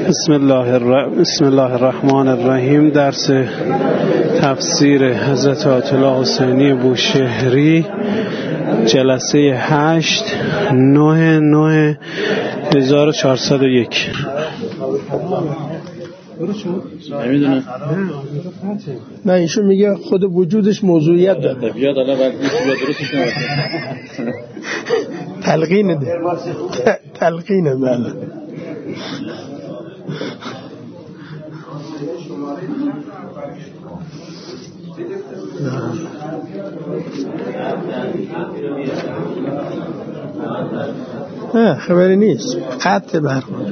بسم الله الرحمن الرحیم. درس تفسیر حضرت آیت الله حسینی بوشهری، جلسه 8/9/1401. نه ایشون میگه خود وجودش موضوعیت داره. بیاد الان بعد درستش نمیشه. تلقینه بله. نه خبری نیست، قطع برخورد.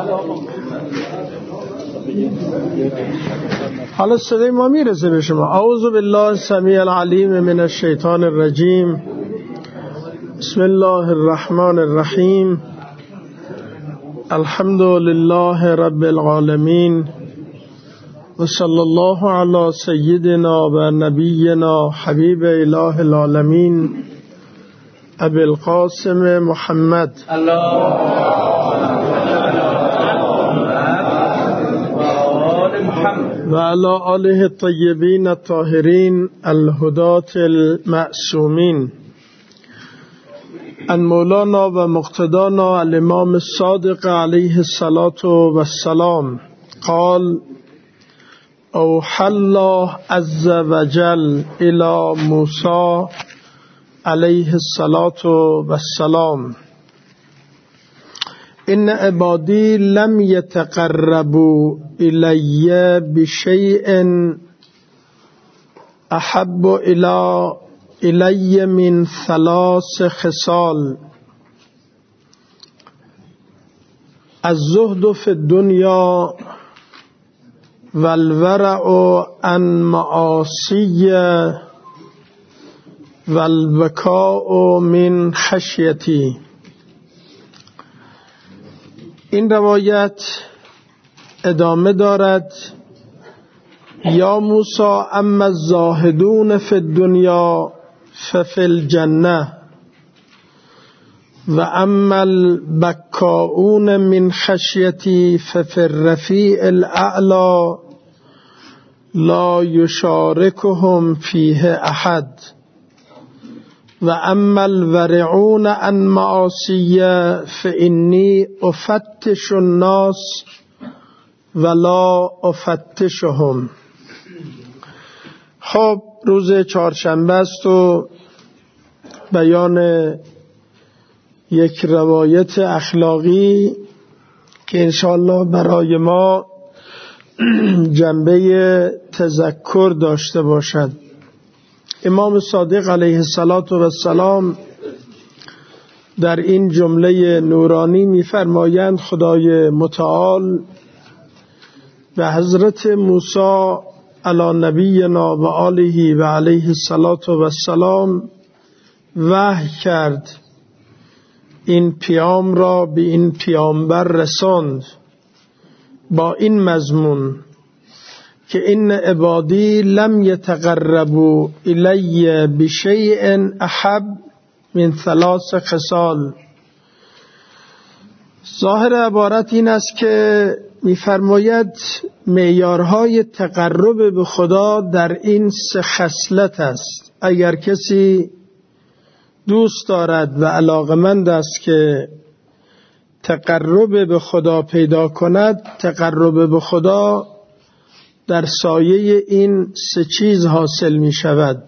حالا صدای ما میرسه به شما. اعوذ بالله السمیع العلیم من الشیطان الرجیم. بسم الله الرحمن الرحیم. الحمد لله رب العالمین و صلی الله علی سیدنا و نبینا حبیب اله العالمین ابی القاسم محمد و علی آله الطیبین الطاهرین الهداة المعصومین. ان مولانا و مقتدانا الامام الصادق علیه الصلاة والسلام قال: اوحى الله عز وجل الى موسی علیه الصلاة والسلام: ان عبادی لم يتقربوا الی بشیء احب الی من 3 خصال: الزهد فی الدنیا والورع عن معاصی والبکاء من خشیتی. این روایت ادامه دارد: یا موسی اما الزاهدون فی الدنیا ففی الجنه و اما البکاؤون من خشیتی ففی الرفیع الاعلی لا یشارکهم فیه احد و اما الورعون عن معاصی فانی افتش الناس ولا افتشهم. خب روز چهارشنبه است و بیان یک روایت اخلاقی که انشاءالله برای ما جنبه تذکر داشته باشد. امام صادق علیه السلام در این جمله نورانی می‌فرمایند خدای متعال و حضرت موسی علی نبینا و آله و علیه السلام وحی کرد، این پیام را به این پیامبر رساند با این مضمون که این عبادی لم یتقربوا الی بشیء احب من 3 خصال. ظاهر عبارت این است که می‌فرماید معیارهای تقرب به خدا در این 3 خصلت است. اگر کسی دوست دارد و علاقمند است که تقرب به خدا پیدا کند، تقرب به خدا در سایه این 3 چیز حاصل می شود.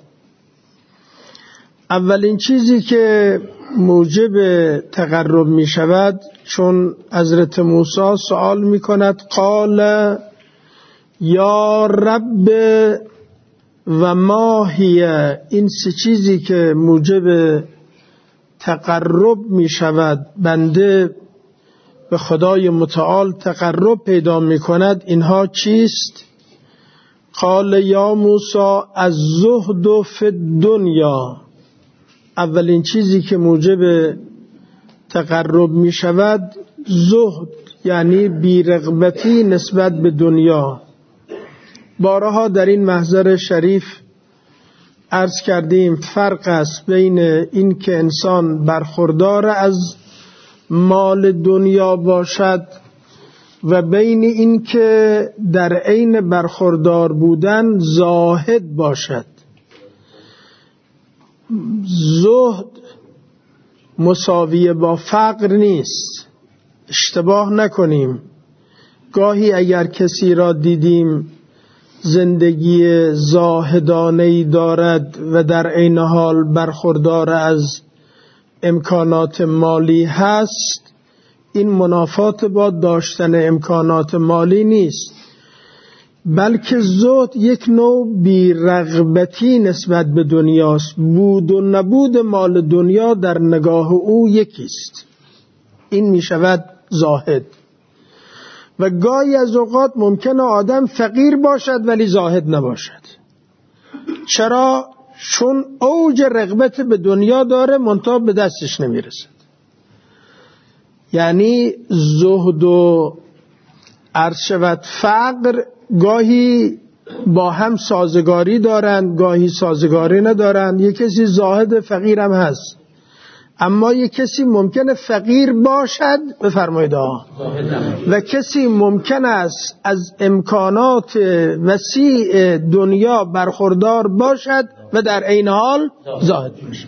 اولین چیزی که موجب تقرب می شود، چون حضرت موسی سوال می کند قال یا رب و ما هی، این 3 چیزی که موجب تقرب می شود، بنده به خدای متعال تقرب پیدا می کند، اینها چیست؟ قال یا موسی الزهد فی الدنیا. اولین چیزی که موجب تقرب می شود زهد، یعنی بی‌رغبتی نسبت به دنیا. بارها در این محضر شریف عرض کردیم فرق است بین این که انسان برخوردار از مال دنیا باشد و بین این که در عین برخوردار بودن زاهد باشد. زهد مساوی با فقر نیست، اشتباه نکنیم. گاهی اگر کسی را دیدیم زندگی زاهدانه‌ای دارد و در عین حال برخوردار از امکانات مالی هست، این منافات با داشتن امکانات مالی نیست، بلکه زهد یک نوع بی‌رغبتی نسبت به دنیاست. بود و نبود مال دنیا در نگاه او یکیست. این می شود زاهد. و گاهی از اوقات ممکنه آدم فقیر باشد ولی زاهد نباشد. چرا؟ چون اوج رغبت به دنیا داره منتها به دستش نمیرسد. یعنی زهد و عرض شود فقر گاهی با هم سازگاری دارند، گاهی سازگاری ندارند. یک کسی زاهد فقیر هم هست، اما یک کسی ممکنه فقیر باشد، بفرمایید و کسی ممکن است از امکانات وسیع دنیا برخوردار باشد و در عین حال زاهد باشد.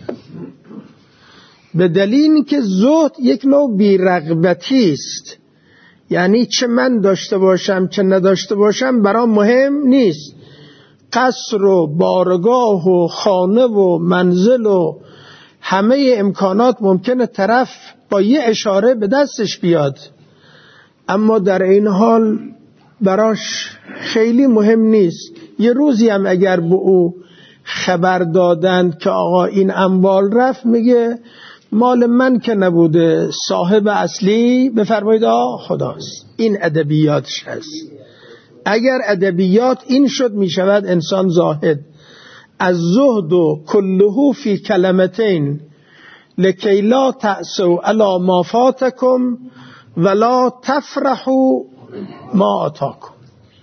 به دلیل که زهد یک نوع بی‌رغبتی است، یعنی چه من داشته باشم چه نداشته باشم برام مهم نیست. قصر و بارگاه و خانه و منزل و همه امکانات ممکنه طرف با یه اشاره به دستش بیاد، اما در این حال براش خیلی مهم نیست. یه روزی هم اگر به او خبر دادند که آقا این اموال رفت، میگه مال من که نبوده، صاحب اصلی بفرمایید خداست. این ادبیاتش هست. اگر ادبیات این شد میشود انسان زاهد. از زهد و کله فی کلمتین لکی لا تأسوا علی ما فاتکم ولا تفرحوا ما آتاکم.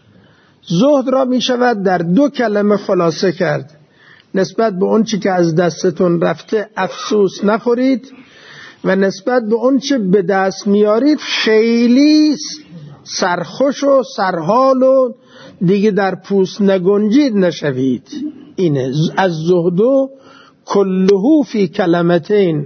زهد را می شود در دو کلمه خلاصه کرد. نسبت به اون چی که از دستتون رفته افسوس نخورید و نسبت به اون چی به دست میارید خیلی سرخوش و سرحال و دیگه در پوست نگنجید نشوید. اینه از زهدو کلهو فی کلمتین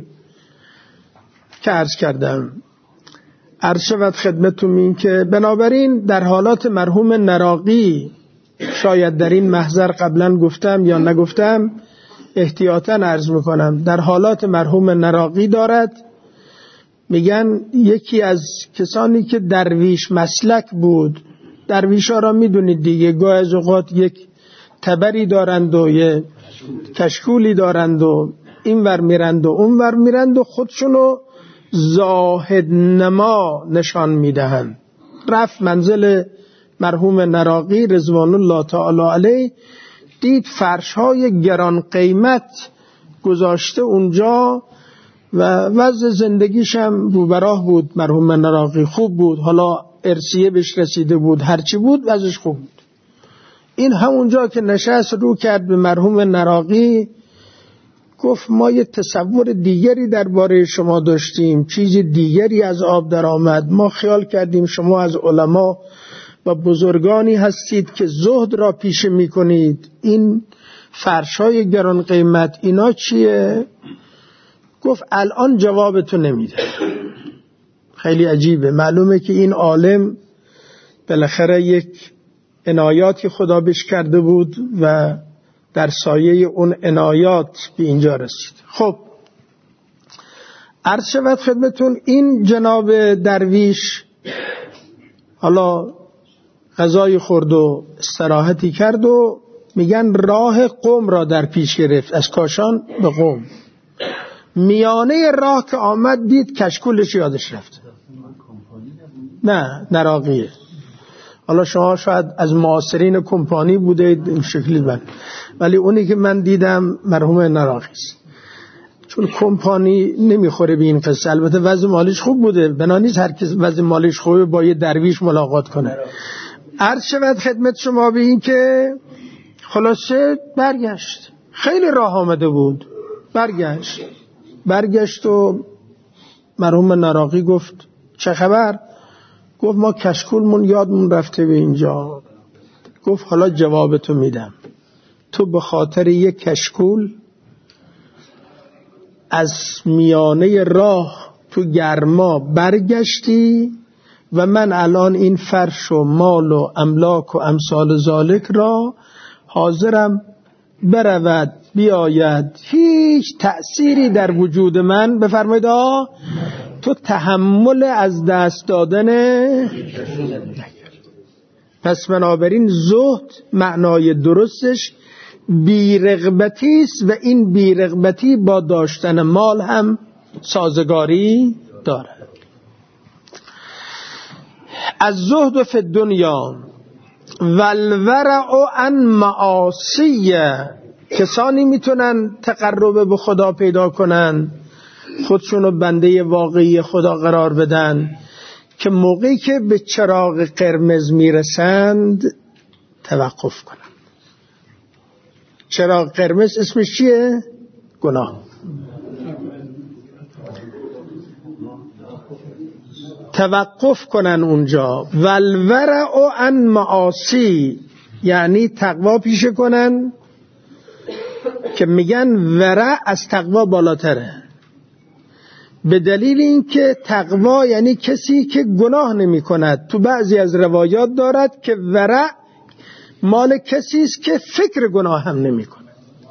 که عرض کردم. عرض شود خدمتتون این که بنابراین در حالات مرحوم نراقی، شاید در این محضر قبلا گفتم یا نگفتم، احتیاطاً عرض میکنم، در حالات مرحوم نراقی دارد. میگن یکی از کسانی که درویش مسلک بود، درویش ها را میدونید دیگه، گاه از اوقات یک تبری دارند و یه کشکولی دارند و این ور میرند و اون ور میرند و خودشونو زاهد نما نشان میدهند. رفت منزل مرحوم نراقی رضوان الله تعالی علیه، دید فرش‌های گران قیمت گذاشته اونجا و وضع زندگیش هم رو براه بود. مرحوم نراقی خوب بود، حالا ارثیه بهش رسیده بود، هرچی بود وضعش خوب بود. این همونجا که نشست رو کرد به مرحوم نراقی، گفت ما یه تصور دیگری درباره شما داشتیم، چیز دیگری از آب در آمد. ما خیال کردیم شما از علما و بزرگانی هستید که زهد را پیشه می کنید. این فرشای گران قیمت اینا چیه؟ گفت الان جوابتو نمیده. خیلی عجیبه. معلومه که این عالم بالاخره یک عنایاتی خدا بهش کرده بود و در سایه اون عنایات به اینجا رسید. خب عرض شود خدمتون این جناب درویش حالا غذای خورد و استراحتی کرد و میگن راه قم را در پیش گرفت، از کاشان به قم. میانه راه که آمد دید کشکولش یادش رفت. نه نراقیه. حالا شما شاید از معاصرین کمپانی بوده این شکلی ولی اونی که من دیدم مرحوم نراقی است، چون کمپانی نمیخوره به این قصه. البته وضع مالیش خوب بوده، بنا نیست هر کس وضع مالیش خوبه با یه درویش ملاقات کنه. عرض شود خدمت شما به این که خلاصه برگشت، خیلی راه آمده بود، برگشت و مرحوم نراقی گفت چه خبر؟ گفت ما کشکولمون یادمون رفته به اینجا. گفت حالا جوابتو میدم. تو به خاطر یک کشکول از میانه راه تو گرما برگشتی و من الان این فرش و مال و املاک و امثال ذالک را حاضرم برود بیاید، هیچ تأثیری در وجود من بفرمایید تو تحمل از دست دادن پس بنابراین زهد معنای درستش بی‌رغبتی است و این بی‌رغبتی با داشتن مال هم سازگاری دارد. از زهد فی الدنیا والورع عن معاصی، کسانی میتونن تقرب به خدا پیدا کنن، خودشونو بنده واقعی خدا قرار بدن که موقعی که به چراغ قرمز میرسند توقف کنن. چراغ قرمز اسمش چیه؟ گناه. توقف کنن اونجا. والورع عن معاصی یعنی تقوا پیشه کنن، که میگن ورع از تقوا بالاتره، به دلیل اینکه تقوا یعنی کسی که گناه نمی کند. تو بعضی از روایات دارد که ورع مال کسی است که فکر گناه هم نمی کند.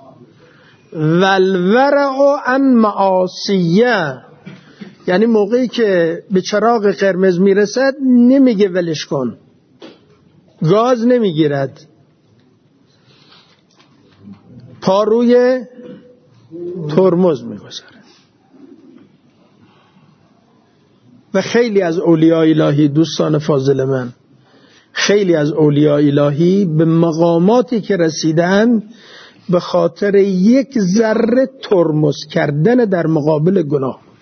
والورع عن معاصیه یعنی موقعی که به چراغ قرمز میرسد نمیگه ولش کن، گاز نمیگیرد، پا روی ترمز میگذاره. و خیلی از اولیاء الهی، دوستان فاضل من، خیلی از اولیاء الهی به مقاماتی که رسیدن به خاطر یک ذره ترمز کردن در مقابل گناه بود.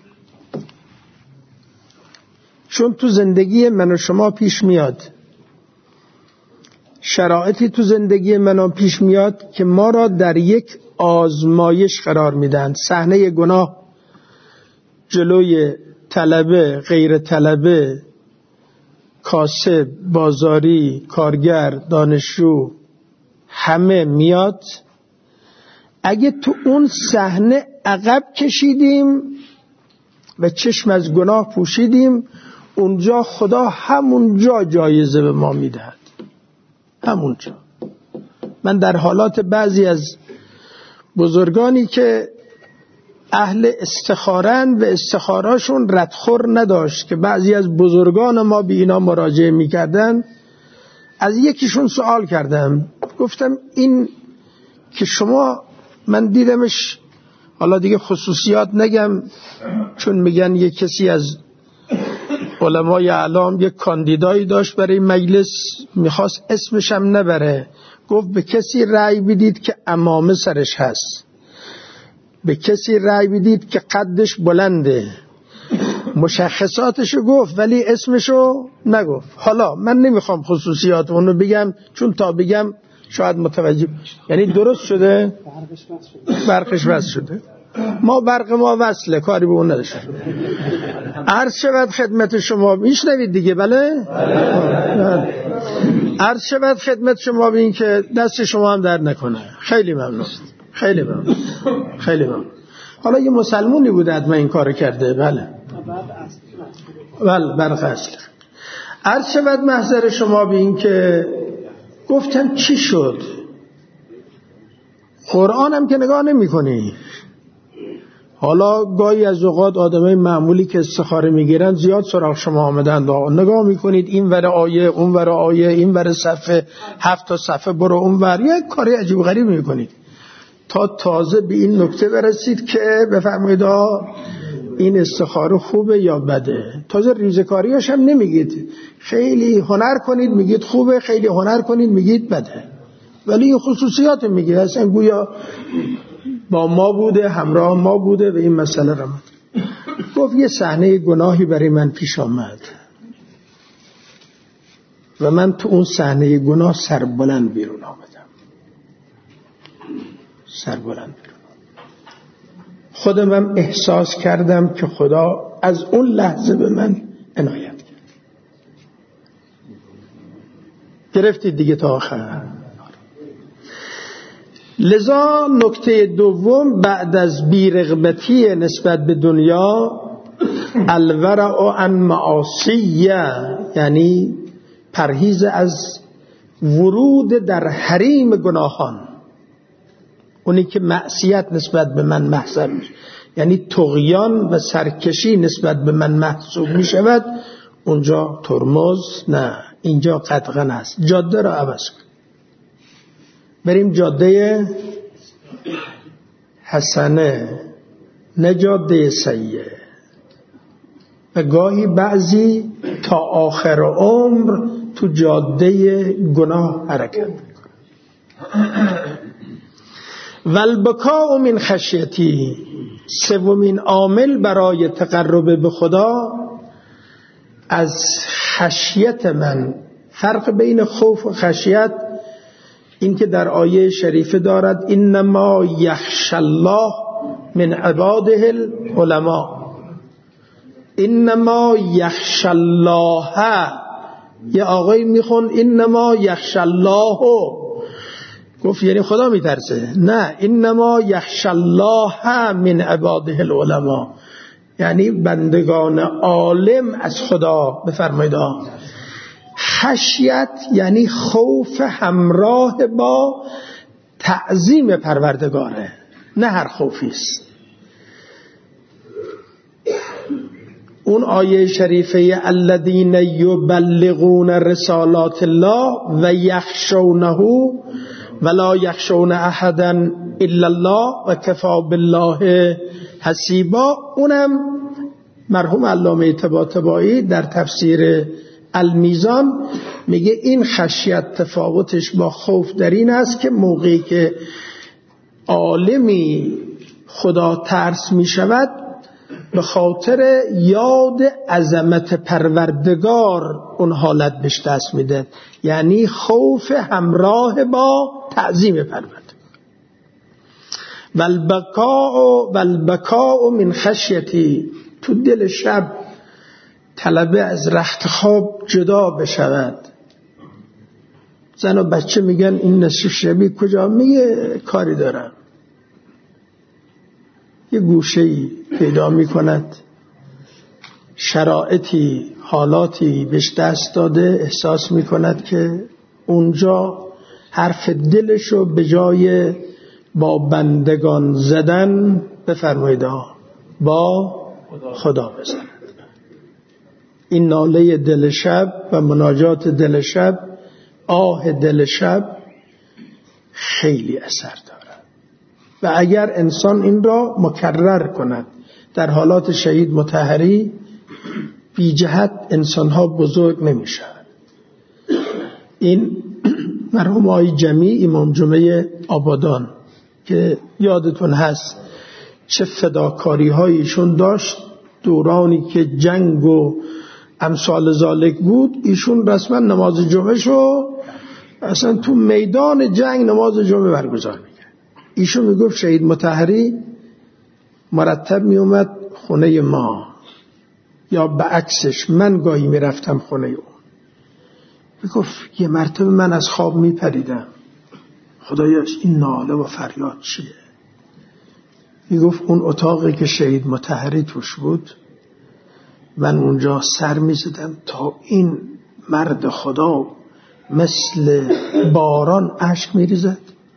چون تو زندگی من و شما پیش میاد، شرایطی تو زندگی من پیش میاد که ما را در یک آزمایش قرار میدن. صحنه گناه جلوی طلبه، غیر طلبه، کاسب، بازاری، کارگر، دانشجو همه میاد. اگه تو اون صحنه عقب کشیدیم و چشم از گناه پوشیدیم، اونجا خدا همونجا جایزه به ما میدهد. همونجا. من در حالات بعضی از بزرگانی که اهل استخارن و استخاراشون ردخور نداشت که بعضی از بزرگان ما به اینا مراجعه میکردن، از یکیشون سوال کردم، گفتم این که شما، من دیدمش، حالا دیگه خصوصیات نگم چون میگن یک کسی از علمای اعلام یک کاندیدایی داشت برای مجلس، میخواست اسمش هم نبره، گفت به کسی رأی بدید که عمامه سرش هست، به کسی رأی بدید که قدش بلنده، مشخصاتشو گفت ولی اسمشو نگفت. حالا من نمیخوام خصوصیات اونو بگم چون تا بگم شاید متوجه، یعنی درست شده؟ برقش وصل شده. ما برق ما وصله، کاری به اون نداشت. عرض شود خدمت شما، میشنوید دیگه؟ بله؟ عرض شود خدمت شما به این که دست شما هم در نکنه. خیلی ممنون، خیلی ممنون، خیلی ممنون. حالا یه مسلمونی بوده حتما این کارو کرده. بله بله، برق اصل. عرض شود محضر شما به این که گفتم چی شد؟ قرآن هم که نگاه نمی کنی. حالا گاهی از اوقات آدمای معمولی که استخاره میگیرن زیاد سراغ شما آمدن، نگاه میکنید این ور آیه اون ور آیه، این ور صفحه 7 تا صفحه برو اون ور، یک کاری عجیب و غریب میکنید تا تازه به این نکته برسید که بفرمایید این استخاره خوبه یا بده. تازه ریزکاریاش هم نمیگید، خیلی هنر کنید میگید خوبه، خیلی هنر کنید میگید بده، ولی این خصوصیات میگید اصلا گویا با ما بوده، همراه ما بوده و این مسئله را گفت. یه صحنه گناهی برای من پیش آمد و من تو اون صحنه گناه سربلند بیرون آمدم، سربلند بیرون. خودم هم احساس کردم که خدا از اون لحظه به من عنایت کرد. گرفتید دیگه تا آخر. لذا نکته دوم بعد از بی‌رغبتی نسبت به دنیا، الورع عن معاصیه، یعنی پرهیز از ورود در حریم گناهان، اونی که معصیت نسبت به من محسوب میشه، یعنی طغیان و سرکشی نسبت به من محسوب می شود، اونجا ترمز نه، اینجا قطغن است. جاده را عوض کن، بریم جاده حسنه نه جاده سیئه. و گاهی بعضی تا آخر عمر تو جاده گناه حرکت میکنه. والبکاء من خشیتی، سومین عامل برای تقرب به خدا از خشیت من. فرق بین خوف و خشیت این که در آیه شریفه دارد انما یخشی الله من عباده العلماء. انما یخشی الله، یه آقای میخون انما یخشی الله، گفت یعنی خدا میترسه؟ نه، انما یخشی الله من عباده العلماء، یعنی بندگان عالم از خدا. بفرمایید خشیت یعنی خوف همراه با تعظیم پروردگاره، نه هر خوفی است. اون آیه شریفه الذین یبلغون رسالات الله و یخشونه ولا یخشون احدا الا الله و کفی بالله حسیبا، اونم مرحوم علامه طباطبایی در تفسیر المیزان میگه این خشیت تفاوتش با خوف در این است که موقعی که عالمی خدا ترس میشود به خاطر یاد عظمت پروردگار اون حالت بهش دست میده، یعنی خوف همراه با تعظیم پروردگار. والبکاء من خشیتی، تو دل شب طلبه از رخت خواب جدا بشود. زن و بچه میگن این نصف شبی کجا؟ میگه کاری دارم. یه گوشه‌ای پیدا میکند، شرایطی حالاتی بهش دست داده، احساس میکند که اونجا حرف دلشو به جای با بندگان زدن، بفرمایید با خدا بزند. این ناله دل شب و مناجات دل شب، آه دل شب خیلی اثر دارد. و اگر انسان این را مکرر کند در حالات شهید مطهری، بی جهت انسانها بزرگ نمی شود. این مرحوم آقای جمی، امام جمعه آبادان، که یادتون هست چه فداکاری هایشون داشت دورانی که جنگ و امثال ذالک بود، ایشون رسما نماز جمعه شو اصلا تو میدان جنگ نماز جمعه برگزار میکرد. ایشون میگفت شهید مطهری مرتب میومد خونه ما، یا به عکسش من گاهی میرفتم خونه اون. میگفت یه مرتبه من از خواب میپریدم، خدایاش این ناله و فریاد چیه؟ میگفت اون اتاقی که شهید مطهری توش بود، من اونجا سر میزدم تا این مرد خدا مثل باران اشک میریزد،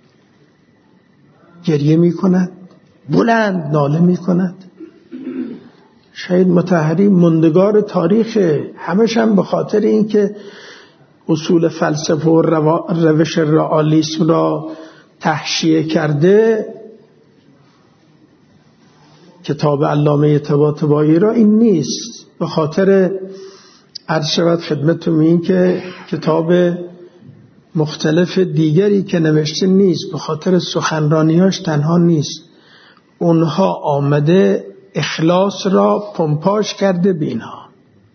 گریه میکند، بلند ناله میکند. شهید مطهری مندگار تاریخ، همش هم به خاطر این که اصول فلسفه و روش رئالیسم را تحشیه کرده. کتاب علامه طباطبایی را این نیست، به خاطر عرض شود خدمتتون این که کتاب مختلف دیگری که نوشته نیست، به خاطر سخنرانیاش تنها نیست، اونها آمده اخلاص را پمپاژ کرده به اینها،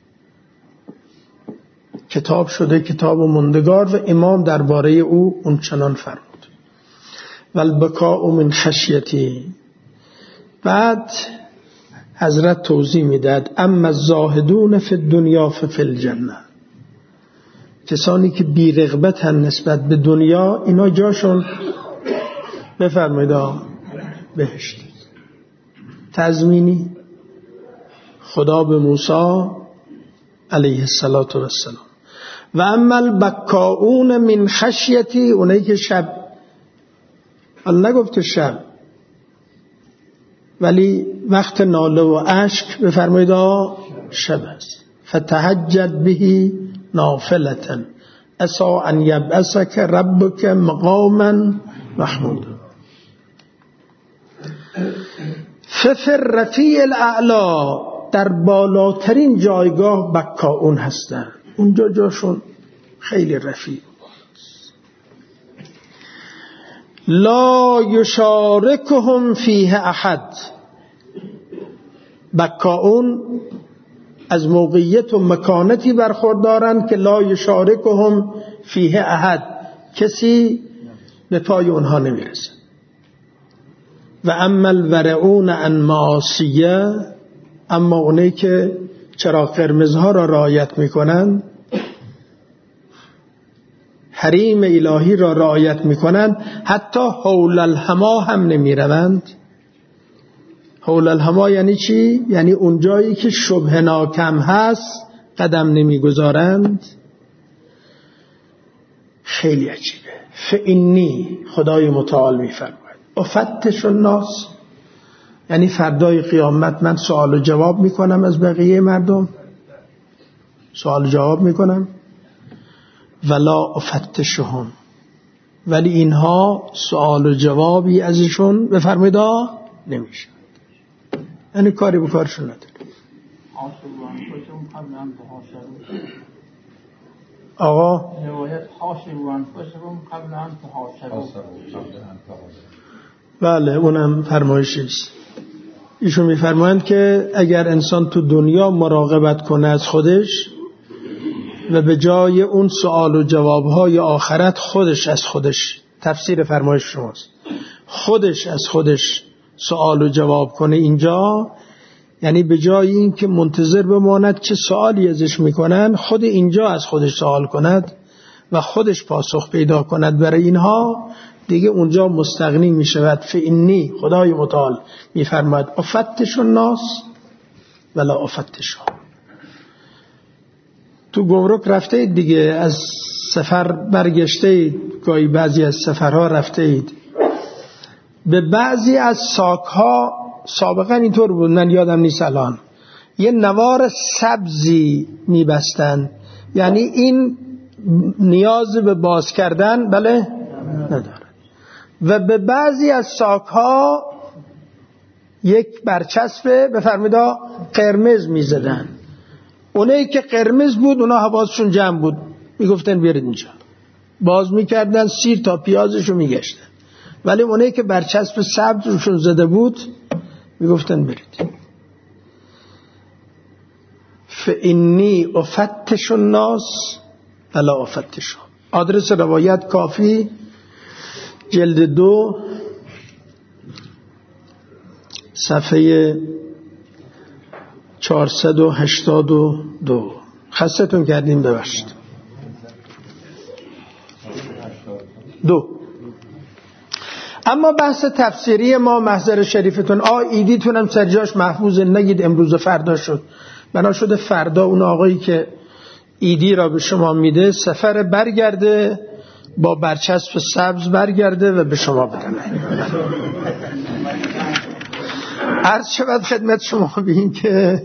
کتاب شده کتاب مندگار و امام درباره او اون چنان فرمود والبکاء من خشیتی. بعد حضرت توضیح میداد اما الزاهدون فی الدنیا فی الجنه، کسانی که بی رغبتن نسبت به دنیا، اینا جاشون بفرمایید بهشت. تضمینی خدا به موسی علیه السلام و اما البکاؤون من خشیتی، اونایی که شب، الله نگفته شب ولی وقت ناله و اشک بفرمایید شب است. فتهجد به نافلة عسى ان یبعثک ربک مقاما محمودا. ففی الرفیع الاعلی، در بالاترین جایگاه بکاؤون هستن، اونجا جاشون خیلی رفیع. لا یشارکهم فیه احد، بکاؤون از موقعیت و مکانتی برخوردارن که لا یشارکهم فیه احد، کسی به پای اونها نمیرسه. و اما الورعون عن معاصیه، اما اونایی که چراغ قرمزها را رعایت میکنن، حریم الهی را رعایت میکنن، حتی حول الحما هم نمیروند. حول الحما یعنی چی؟ یعنی اون جایی که شبه ناکم هست قدم نمیگذارند. خیلی عجیبه. فإنی، خدای متعال میفرماید، افتش الناس، یعنی فردای قیامت من سوال و جواب میکنم از بقیه مردم، سوال و جواب میکنم. ولا افتشهم، ولی اینها سوال و جوابی ازشون بفرمایید نمیشه، یعنی کاری به کارشون نداره. آقا بله اونم فرمایشی است. ایشون میفرمایند که اگر انسان تو دنیا مراقبت کنه از خودش و به جای اون سوال و جوابهای آخرت خودش از خودش، تفسیر فرمایش شماست، خودش از خودش سوال و جواب کنه اینجا، یعنی به جای این که منتظر بماند چه سوالی ازش میکنن، خود اینجا از خودش سوال کند و خودش پاسخ پیدا کند برای اینها، دیگه اونجا مستغنی میشود. فإنی، خدای متعال میفرماید افتش الناس ولا افتشهم. تو گمرک رفته اید دیگه، از سفر برگشته اید، گاهی بعضی از سفرها رفته اید، به بعضی از ساکها سابقا اینطور بود، من یادم نیست الان، یه نوار سبزی میبستن، یعنی این نیاز به باز کردن بله نداره. و به بعضی از ساکها یک برچسب بفرمایید قرمز میزدن، اونایی که قرمز بود اونا حواسشون جمع بود، میگفتن بیارید اینجا، باز میکردن سیر تا پیازشو میگشتن، ولی اونایی که برچسب سبز روشون زده بود میگفتن برید. فإنی افتش الناس ولا افتشهم. آدرس روایت کافی، جلد 2 صفحه 482. خستتون کردیم ببخشید. 2. اما بحث تفسیری ما، محضر شریفتون ایدیتون هم سرجاش محفوظه، نگید امروز فردا شد، بنا شده فردا اون آقایی که ایدی را به شما میده سفر برگرده با برچسب سبز برگرده و به شما بدن. عرض شود خدمت شما ببین که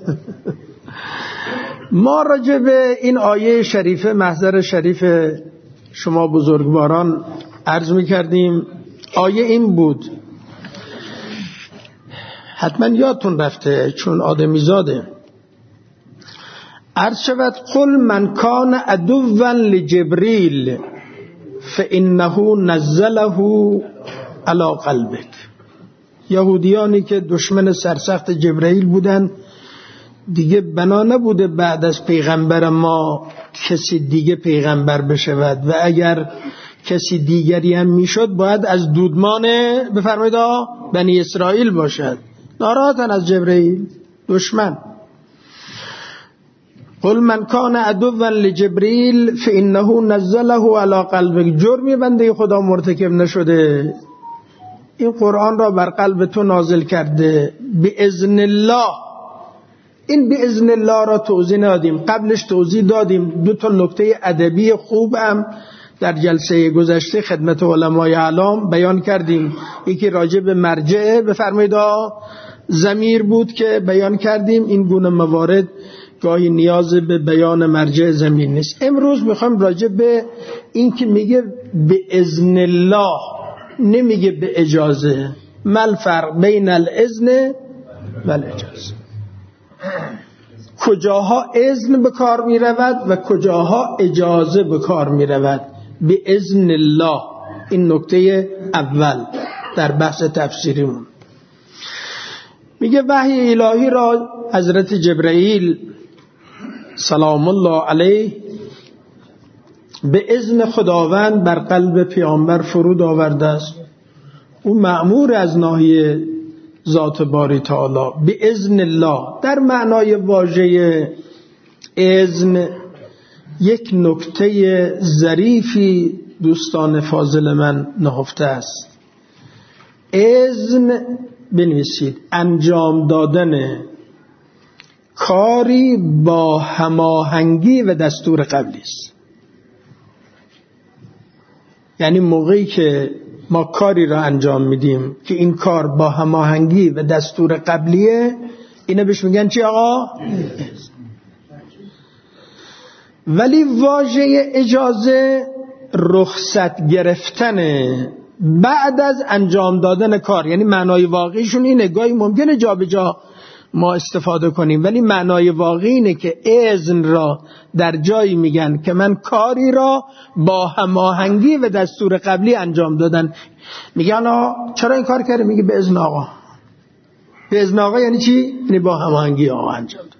ما راجع به این آیه شریفه، محضر شریف شما بزرگواران عرض میکردیم. آیه این بود، حتما یادتون رفته چون آدمی زاده. عرض شود قل من کان عدوا لجبریل فانه نزله علی قلبک. یهودیانی که دشمن سرسخت جبرئیل بودن، دیگه بنا نبوده بعد از پیغمبر ما کسی دیگه پیغمبر بشود و اگر کسی دیگری هم میشد باید از دودمان بفرمایید بنی اسرائیل باشد. ناراحتن از جبرئیل، دشمن. قل من کان عدوا لجبریل فانه نزله علی قلبک. جرمی بنده خدا مرتکب نشده، این قرآن را بر قلب تو نازل کرده باذن الله. این باذن الله را توضیح ندادیم، قبلش توضیح دادیم. دو تا نکته ادبی خوب هم در جلسه گذشته خدمت علمای اعلام بیان کردیم. یکی راجع به مرجع بفرمایید ضمیر بود که بیان کردیم. این گونه موارد گاهی نیاز به بیان مرجع ضمیر نیست. امروز میخوایم راجع به این که میگه به اذن الله نمیگه به اجازه. مل فرق بین الاذن و الاجازه؟ کجاها اذن به کار می رود و کجاها اجازه به کار می رود؟ به اذن الله. این نکته اول در بحث تفسیریمون. میگه وحی الهی را حضرت جبرئیل سلام الله علیه به اذن خداوند بر قلب پیامبر فرود آورده است. او مأمور از ناحیه ذات باری تعالی به اذن الله. در معنای واژه اذن یک نکته ظریفی دوستان فاضل من نهفته است. اذن بنویسید انجام دادن کاری با هماهنگی و دستور قبلی است. یعنی موقعی که ما کاری را انجام میدیم که این کار با هماهنگی و دستور قبلیه، اینا بهش میگن چی آقا؟ ولی واژه اجازه رخصت گرفتنه بعد از انجام دادن کار. یعنی معنای واقعیشون اینه. گاهی ممکنه جا به جا ما استفاده کنیم، ولی معنای واقعی اینه که اذن را در جایی میگن که من کاری را با هماهنگی و دستور قبلی انجام دادن. میگن چرا این کار کردی؟ میگه به اذن آقا. به اذن آقا یعنی چی؟ یعنی با هماهنگی آقا انجام داد.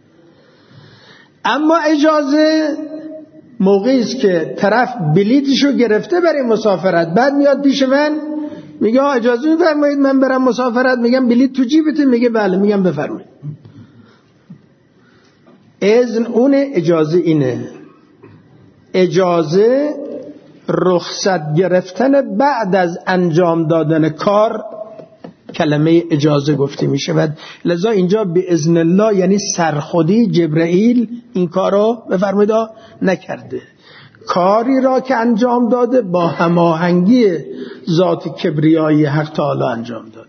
اما اجازه موقعی است که طرف بلیطشو گرفته برای مسافرت، بعد میاد پیش من میگه اجازه میفرمایید من برم مسافرت؟ میگم بلیط تو جیبته؟ میگه بله. میگم بفرمایید. اذن اونه، اجازه اینه. اجازه رخصت گرفتن بعد از انجام دادن کار کلمه اجازه گفته می شود. لذا اینجا به اذن الله یعنی سرخودی جبرئیل این کار رو بفرمایید نکرده. کاری را که انجام داده با هماهنگی ذات کبریایی حق تعالی انجام داده.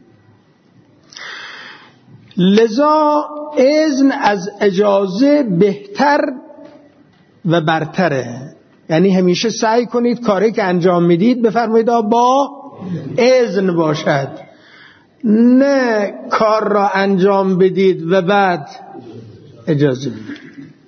لذا اذن از اجازه بهتر و برتره. یعنی همیشه سعی کنید کاری که انجام میدید بفرمایید با اذن باشد، نه کار را انجام بدید و بعد اجازه بدید.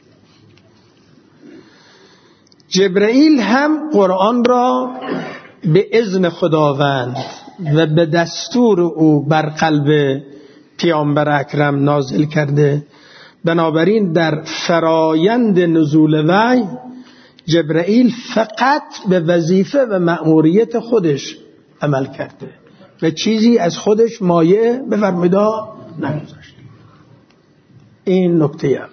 جبرئیل هم قرآن را به اذن خداوند و به دستور او بر قلب پیامبر اکرم نازل کرده. بنابراین در فرایند نزول وحی جبرئیل فقط به وظیفه و مأموریت خودش عمل کرده و چیزی از خودش مایه بفرمایید نگذاشت. این نکته اول.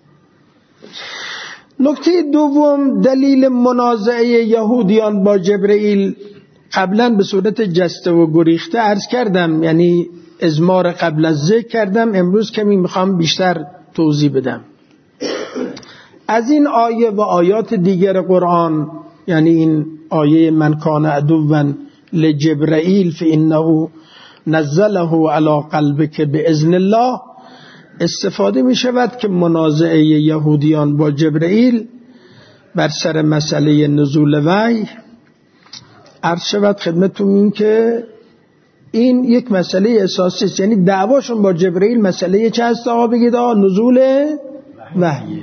نکته دوم دلیل منازعه یهودیان با جبرئیل قبلا به صورت جسته و گریخته عرض کردم، یعنی ازمار قبل از ذکر کردم. امروز کمی میخوام بیشتر توضیح بدم. از این آیه و آیات دیگر قرآن، یعنی این آیه من کان عدوا لجبرئیل فانه نزله علی قلبک باذن الله، استفاده می شود که منازعه یهودیان با جبرئیل بر سر مسئله نزول وحی عرض شود خدمتتون این که این یک مسئله اساسی است. یعنی دعواشون با جبرئیل مسئله چه هست آقا بگید؟ نزول وحی.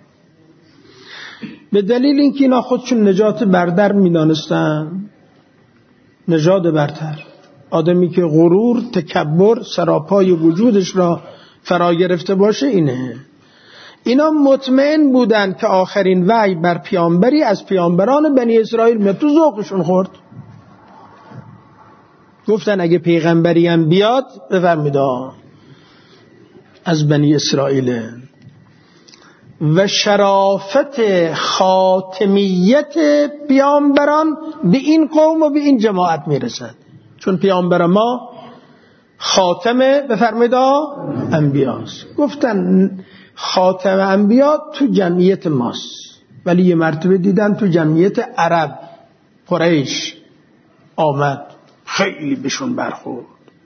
به دلیل اینکه اینا خودشون نجات بردر می‌دانستن، نجات برتر، آدمی که غرور، تکبر سراپای وجودش را فرا گرفته باشه اینه. اینا مطمئن بودن که آخرین وحی بر پیامبری از پیامبران بنی اسرائیل میاد. تو ذوقشون خورد، گفتن اگه پیغمبری هم بیاد بفرمید از بنی اسرائیل. و شرافت خاتمیت پیامبران به این قوم و به این جماعت میرسد، چون پیامبر ما خاتمه بفرمایید انبیاست. گفتن خاتم انبیا تو جمعیت ماست، ولی یه مرتبه دیدن تو جمعیت عرب قریش آمد، خیلی بهشون برخورد.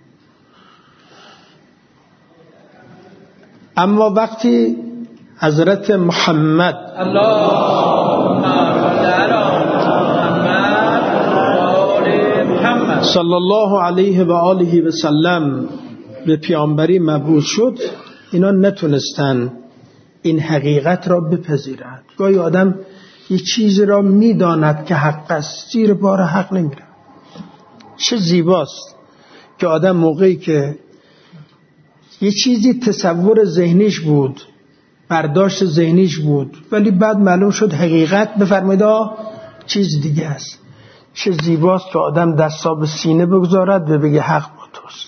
اما وقتی حضرت محمد صلی الله علیه و آله و سلم به پیامبری مبعوث شد، اینا نتونستن این حقیقت را بپذیرند. گاهی آدم یه چیزی را میداند که حق است، زیر بار حق نمیره. چه زیباست که آدم موقعی که یه چیزی تصور ذهنیش بود، برداشت ذهنیش بود، ولی بعد معلوم شد حقیقت بفرمایید چیز دیگه است. چه زیباست که آدم دستا به سینه بگذارد و بگه حق با توست.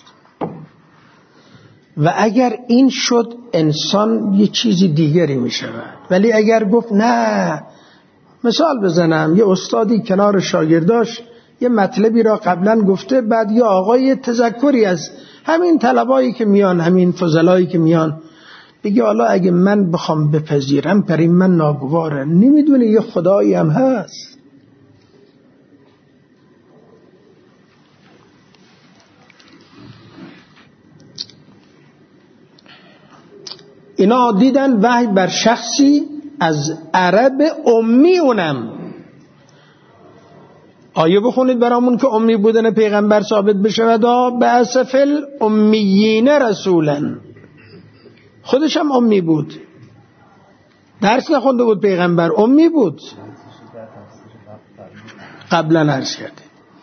و اگر این شد انسان یه چیزی دیگری می شود. ولی اگر گفت نه، مثال بزنم، یه استادی کنار شاگرداش یه مطلبی را قبلا گفته، بعد یه آقای تذکری از همین طلبایی که میان، همین فضلایی که میان، بگه حالا اگه من بخوام بپذیرم برای من ناگواره، نمیدونه یه خدایی هم هست. اینا دیدن وحی بر شخصی از عرب امی، اونم آیه بخونید برامون که امی بودن پیغمبر ثابت بشه. بعث فی الامیین رسولا، خودش هم امی بود، درس نخونده بود، پیغمبر امی بود. قبلا عرض کردیم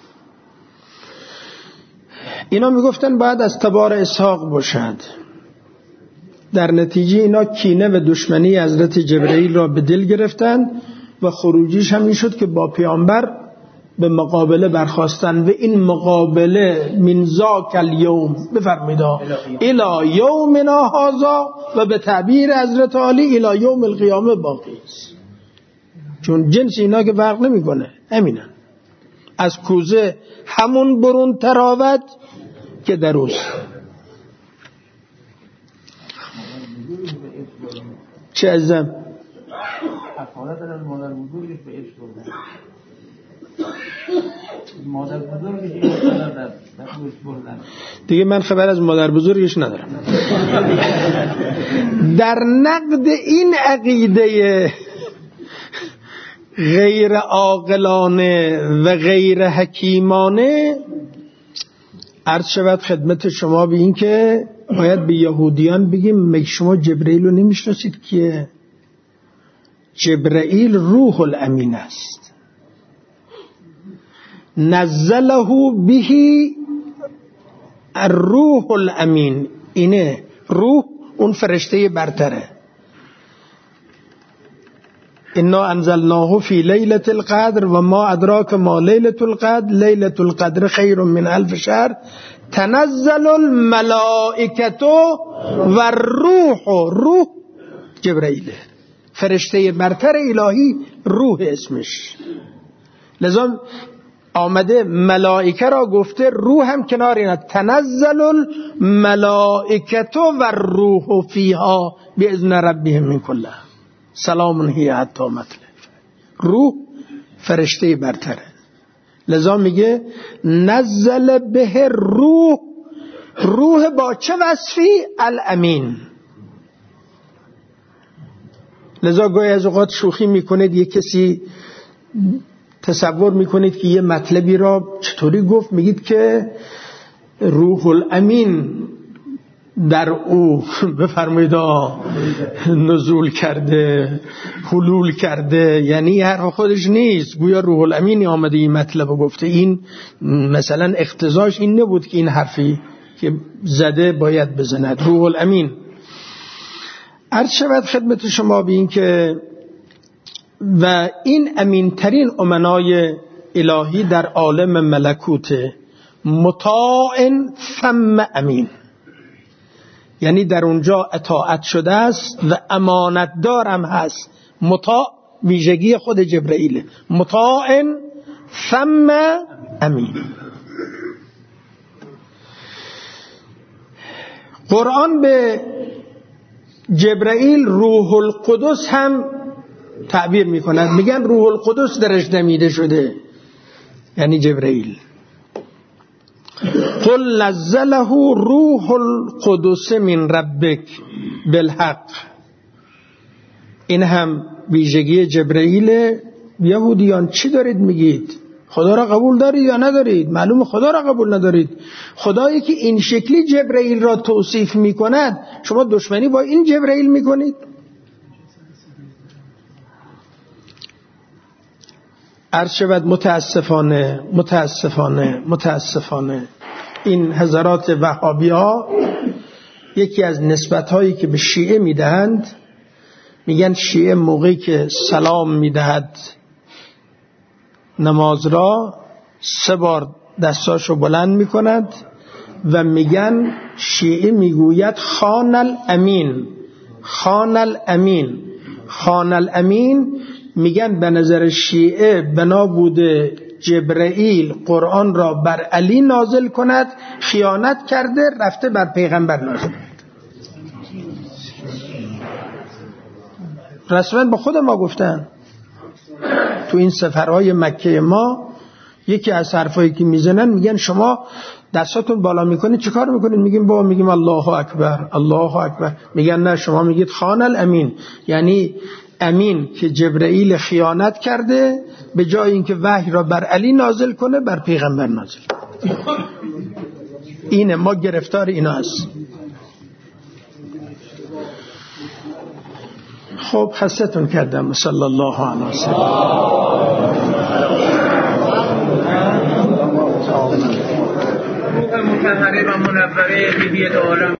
اینا میگفتن باید از تبار اسحاق باشد. در نتیجه اینا کینه و دشمنی حضرت جبرئیل را به دل گرفتند و خروجیش هم این شد که با پیامبر به مقابله برخواستن و این مقابله من ذاک الیوم بفرمایید الی یومنا هذا و به تعبیر حضرت علی الی یوم القیامه باقی است، چون جنس اینا که فرق نمیکنه، همینن. از کوزه همون برون تراود که دروست. چه ازم حفاظت از مادر بزرگش به عشق بردن، مادر بزرگش بردن. دیگه من خبر از مادر بزرگش ندارم. در نقد این عقیده غیر عاقلانه و غیر حکیمانه عرض شود خدمت شما به این که باید به یهودیان بگیم مگه شما جبرئیل رو نمیشناسید؟ که جبرئیل روح الامین است، نزله به الروح الامین. اینه روح، اون فرشته برتره. انا انزلناه فی لیلة القدر و ما ادراک ما لیلة القدر، لیلة القدر خیر من الف شهر، تنزل الملائکة و روح جبرئیل، فرشته برتر الهی، روح اسمش. لذا آمده ملائکه را گفته، روح هم کنار اینا، تنزل الملائکة و روح فیها باذن ربهم من کل سلام هی حتی مطلع. روح فرشته برتره. لذا میگه نزل به روح، روح با چه وصفی؟ الامین. لذا گاهی از اوقات شوخی میکنید، یه کسی تصور میکنید که یه مطلبی را چطوری گفت، میگید که روح الامین در او بفرمایید نزول کرده، حلول کرده، یعنی حرف خودش نیست، گویا روح الامین آمده این مطلب گفته. این مثلا اقتضاش این نبود که این حرفی که زده باید بزند. روح الامین. عرض شود خدمت شما به این که و این امین ترین امنای الهی در عالم ملکوت، مطاع ثم امین. یعنی در اونجا اطاعت شده است و امانتدار هم هست. مطاع ویژگی خود جبرئیل، مطاع ثم امین. قرآن به جبرئیل روح القدس هم تعبیر میکنند، میگن روح القدس درش نمیده شده، یعنی جبرئیل. قل نزله روح القدس من ربک بالحق. این هم ویژگی جبرئیل. یهودیان چی دارید میگید؟ خدا را قبول دارید یا ندارید؟ معلوم خدا را قبول ندارید. خدایی که این شکلی جبرئیل را توصیف میکند، شما دشمنی با این جبرئیل میکنید؟ عرض شود متاسفانه این حضرات وهابی ها یکی از نسبت هایی که به شیعه میدهند، میگن شیعه موقعی که سلام میدهد نماز را 3 بار دستاشو بلند میکند و میگن شیعه میگوید خان الامین. خان الامین، خان الامین. میگن به نظر شیعه بنا بوده جبرئیل قرآن را بر علی نازل کند، خیانت کرده رفته بر پیغمبر نازل کند. رسما با خود ما گفتن تو این سفرهای مکه ما، یکی از حرفایی که میزنن میگن شما دستاتون بالا میکنید چیکار میکنید؟ میگیم بابا، میگیم الله اکبر الله اکبر. میگن نه، شما میگید خان الامین، یعنی امین که جبرئیل خیانت کرده، به جای اینکه وحی را بر علی نازل کنه بر پیغمبر نازل کنه. اینه، ما گرفتار اینا هست. خب خستتون کردم. صلی الله علیه و سلم. روح مطهره و منوره بی‌بی عالم